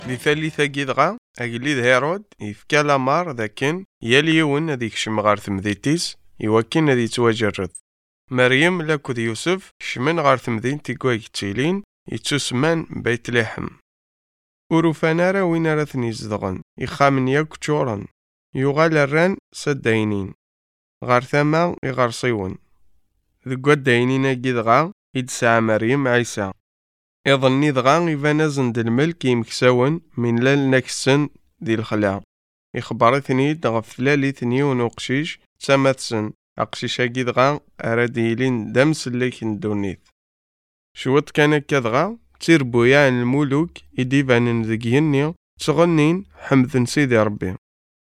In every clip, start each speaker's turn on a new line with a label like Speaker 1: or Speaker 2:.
Speaker 1: دي ثالثة كيدغا أجليد هيرود يفكا لامار ذاكن ياليون هذي يكشم غار ثمذيتيس يوكين هذي يتواجرد. مريم لاكود يوسف كشمن غار ثمذين تيكواك تيلين يتسوسمان بيت لحم. وروفانارا وين راثني زدغن يخامن ياك تشورن يغال الران صداينين غار ثما يغار صيون ذكوات داينين كيدغا يدسع مريم عيسى يظني دغا يفانا زند الملك يمكساون من لال نكسن دي الخلا يخبرتني غف ثلاليثني ونقشيش تسامتسن أقشيشا كيدغا أراديلين دمس الليك ندونيث شوط كان كدغا تيربويا عن الملوك يديفان ذكيني تغنين حمد سيدي ربي.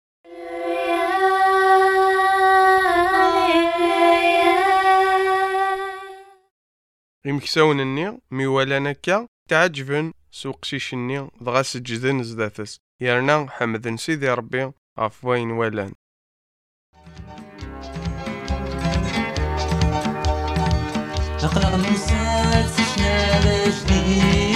Speaker 1: يمكساون الني ميوالانا كا تعجبن سوق شيشني دغا سجدن زداتس يرنا حمد سيدي ربي عفوين والان.
Speaker 2: نقلق نسات سشنا جديد